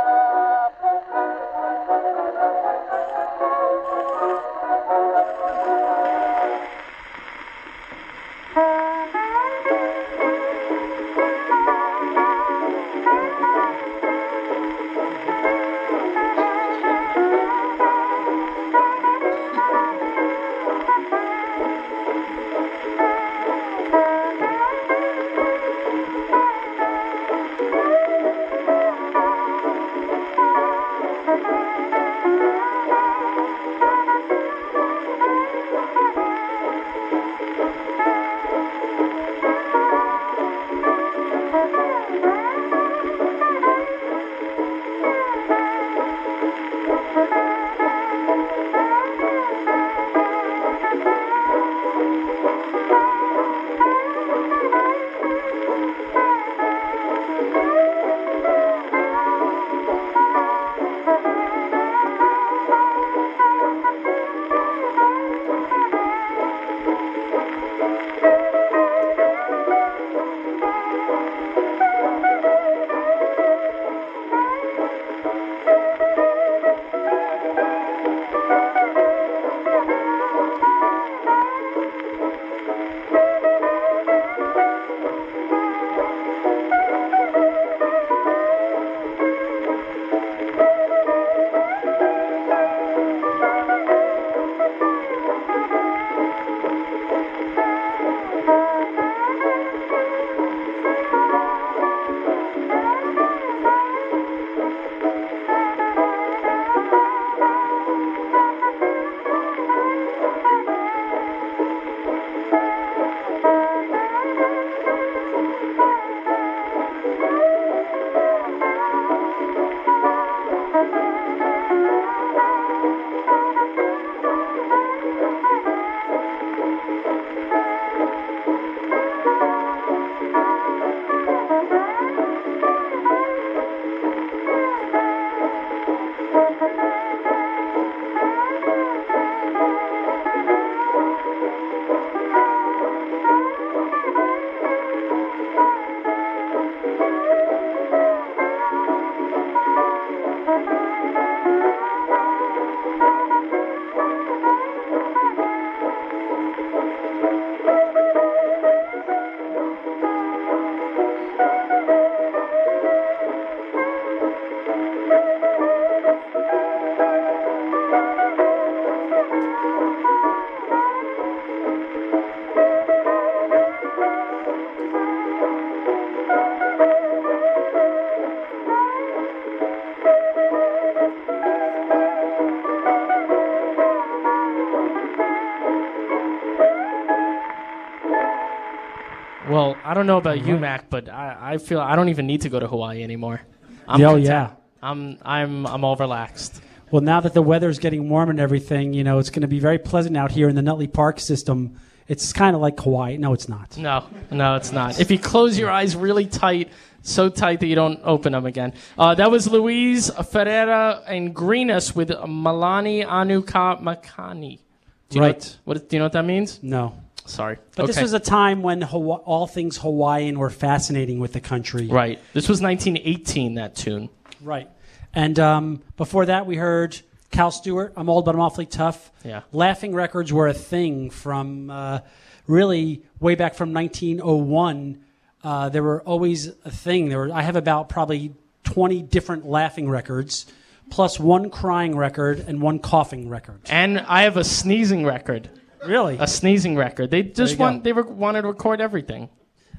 Well, I don't know about you, Mac, but I, I feel I don't even need to go to Hawaii anymore. I'm Oh, content. yeah. I'm I'm I'm all relaxed. Well, now that the weather's getting warm and everything, you know, it's going to be very pleasant out here in the Nutley Park system. It's kind of like Hawaii. No, it's not. No, no, it's not. If you close your eyes really tight, so tight that you don't open them again. Uh, that was Luis Ferreira and Greenus with Malani Anuka Makani. Do you Right. Know what, do you know what that means? No. Sorry. But okay. this was a time when Hawa- all things Hawaiian were fascinating with the country. Right. This was nineteen eighteen, that tune. Right. And um, before that, we heard Cal Stewart, I'm Old, But I'm Awfully Tough. Yeah. Laughing records were a thing from uh, really way back from nineteen oh one. Uh, they were always a thing. There were I have about probably twenty different laughing records, plus one crying record and one coughing record. And I have a sneezing record. Really? A sneezing record. They just you go. want they re- wanted to record everything.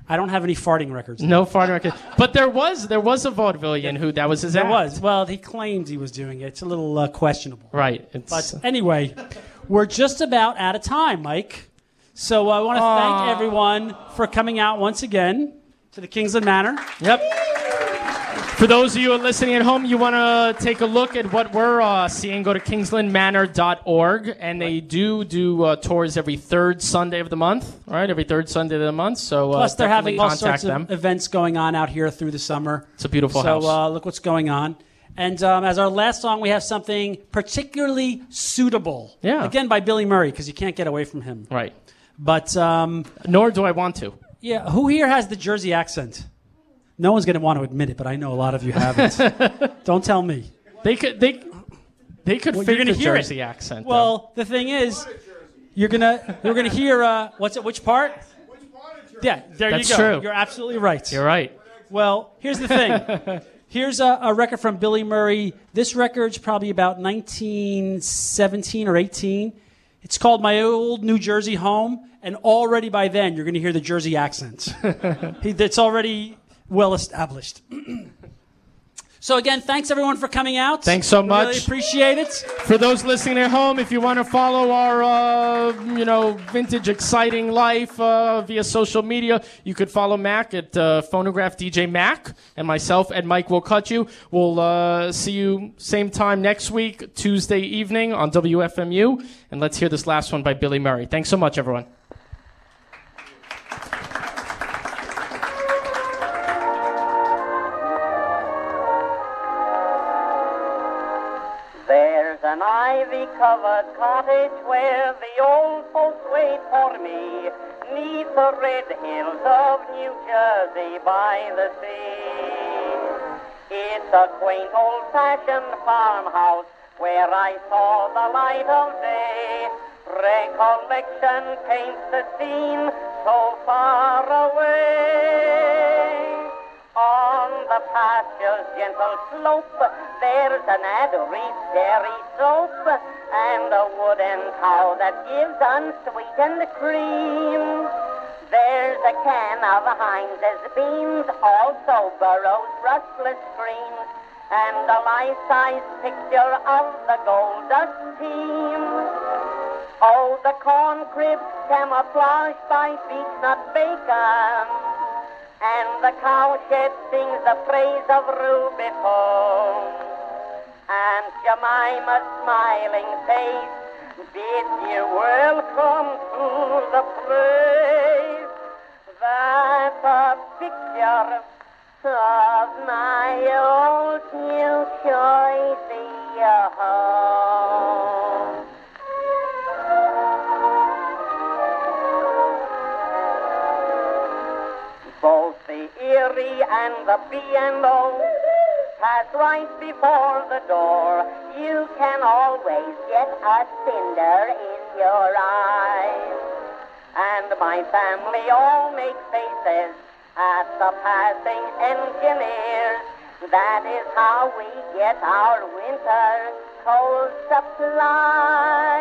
I don't have any farting records. No farting record. But there was there was a vaudevillian who that was his There act. was. Well, he claimed he was doing it. It's a little uh, questionable. Right. It's, But anyway, we're just about out of time, Mike. So I want to thank everyone for coming out once again to the Kingsland Manor. Yep. For those of you who are listening at home, you want to take a look at what we're uh, seeing, go to kingsland manor dot org, and they do do uh, tours every third Sunday of the month, right? Every third Sunday of the month. So uh, Plus, they're having definitely all contact sorts of them. events going on out here through the summer. It's a beautiful so, house. So uh, look what's going on. And um, as our last song, we have something particularly suitable. Yeah. Again, by Billy Murray, because you can't get away from him. Right. But um, nor do I want to. Yeah. Who here has the Jersey accent? No one's going to want to admit it, but I know a lot of you haven't. Don't tell me. They could. They. They could Well, fake you're gonna the hear Jersey it. accent. though. Well, the thing is, you're gonna you're gonna hear uh, what's it? Which part? Yeah, there That's you go. true. You're absolutely right. You're right. Well, here's the thing. Here's a, a record from Billy Murray. This record's probably about nineteen seventeen or eighteen. It's called My Old New Jersey Home, and already by then you're going to hear the Jersey accent. he, it's already well established. So again, thanks everyone for coming out. Thanks so We much. Really appreciate it. For those listening at home, if you want to follow our, uh, you know, vintage exciting life uh, via social media, you could follow Mac at uh, Phonograph D J Mac, and myself, Ed Mike Will Cut You. We'll uh, see you same time next week, Tuesday evening on W F M U, and let's hear this last one by Billy Murray. Thanks so much, everyone. There's an ivy-covered cottage where the old folks wait for me, 'neath the red hills of New Jersey by the sea. It's a quaint old-fashioned farmhouse where I saw the light of day. Recollection paints the scene so far away. On the pasture's gentle slope, there's an addery dairy soap, and a wooden cow that gives unsweetened cream. There's a can of Heinz's beans, also Burroughs' rustless screams, and a life-size picture of the Gold Dust team. Oh, the corn crib camouflaged by beechnut bacon, and the cowshed sings the praise of Ruby Pone. And Jemima's smiling face bids you welcome to the place. That's a picture of my old New Jersey home. Both the Erie and the B and O pass right before the door. You can always get a cinder in your eyes. And my family all make faces at the passing engineers. That is how we get our winter coal supply.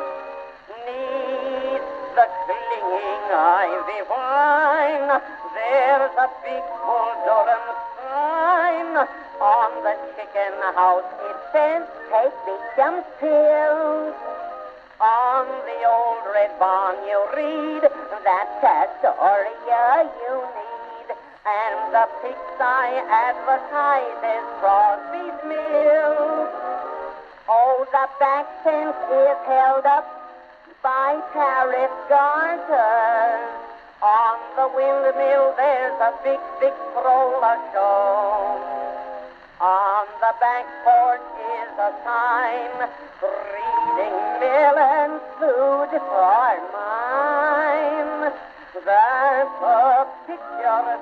Neath the clinging ivy vine, there's a big bull Durham sign. On the chicken house it says, take big jump pills. On the old red barn you read, that's Astoria you need. And the pigsty advertises Crosby's Mill. Oh, the back fence is held up by tariff garters. On the windmill there's a big, big roller show. On the back porch is a sign reading mill and food for mine. That's a picture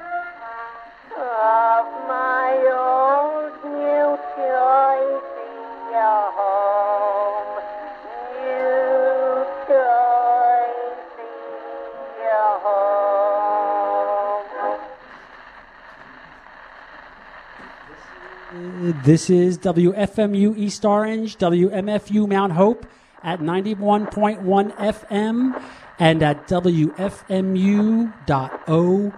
of my old New Jersey home. New Jersey home. This is W F M U East Orange, W M F U Mount Hope, at ninety-one point one F M and at W F M U dot org.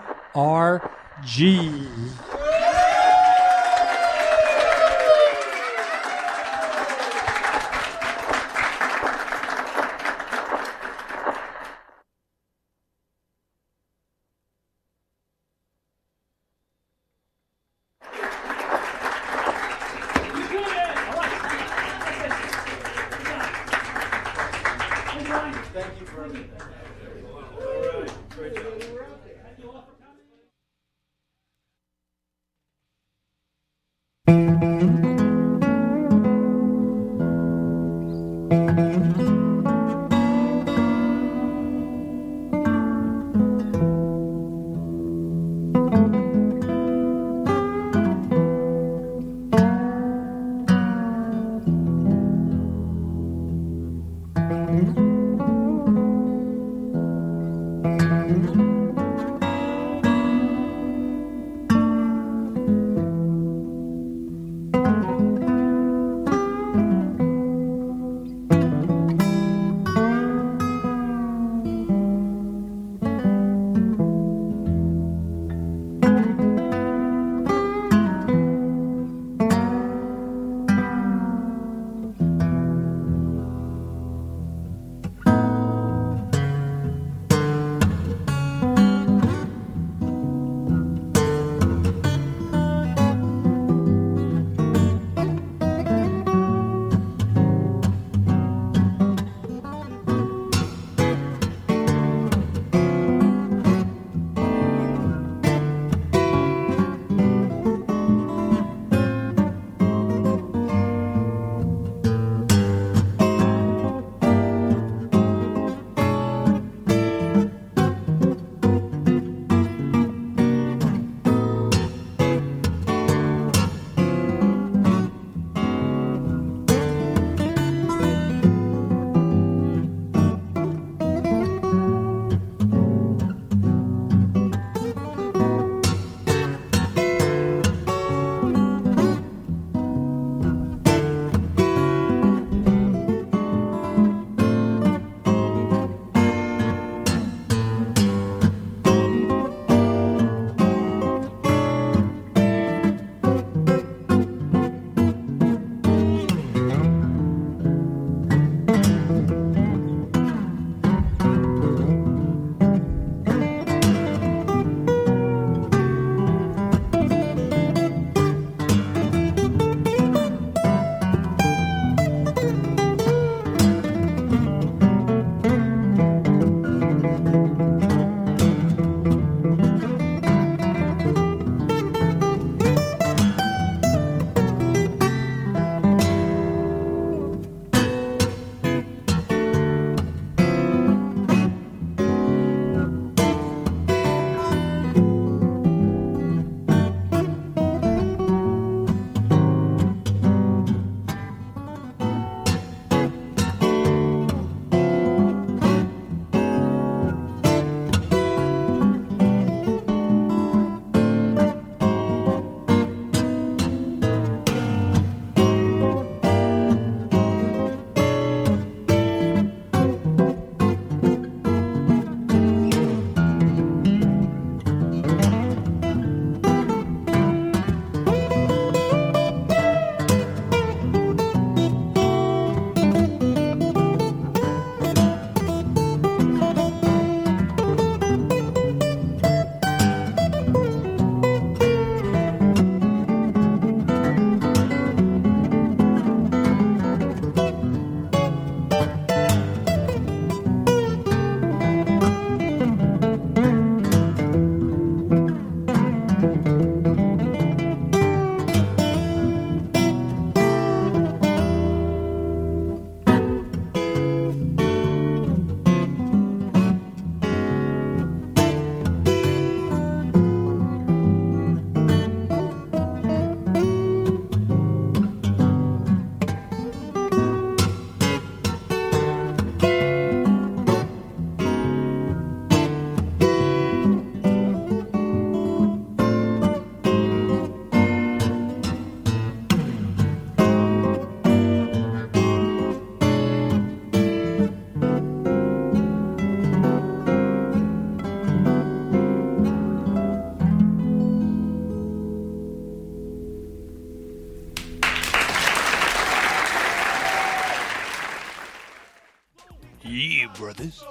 Yeah, brothers.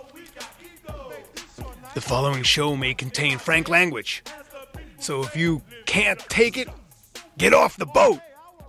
The following show may contain frank language, so if you can't take it, get off the boat.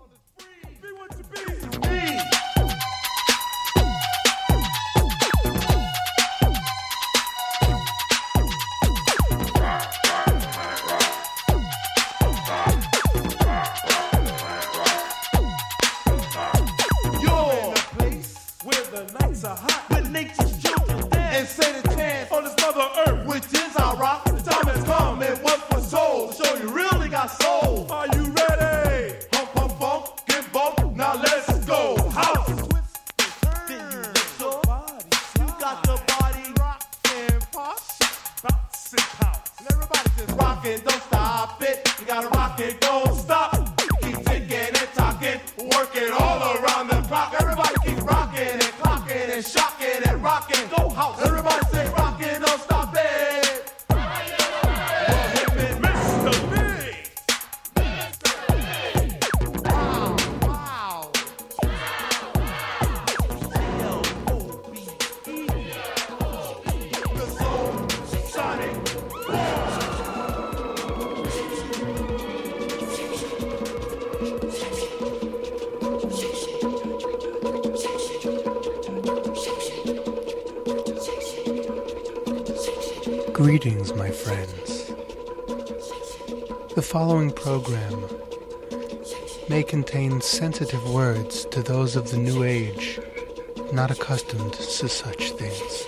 Greetings, my friends. The following program may contain sensitive words to those of the new age, not accustomed to such things.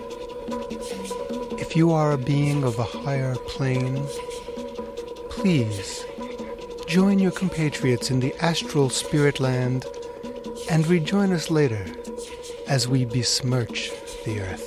If you are a being of a higher plane, please join your compatriots in the astral spirit land and rejoin us later as we besmirch the earth.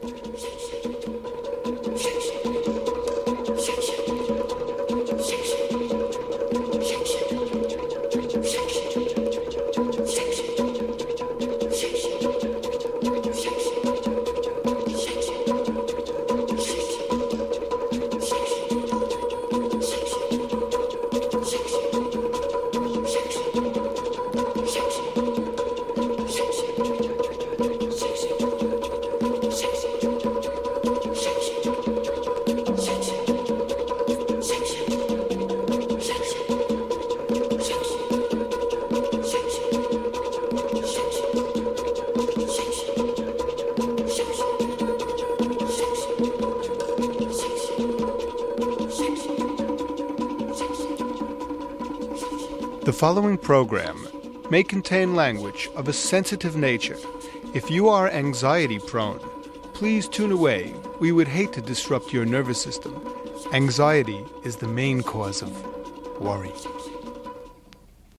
The following program may contain language of a sensitive nature. If you are anxiety-prone, please tune away. We would hate to disrupt your nervous system. Anxiety is the main cause of worry.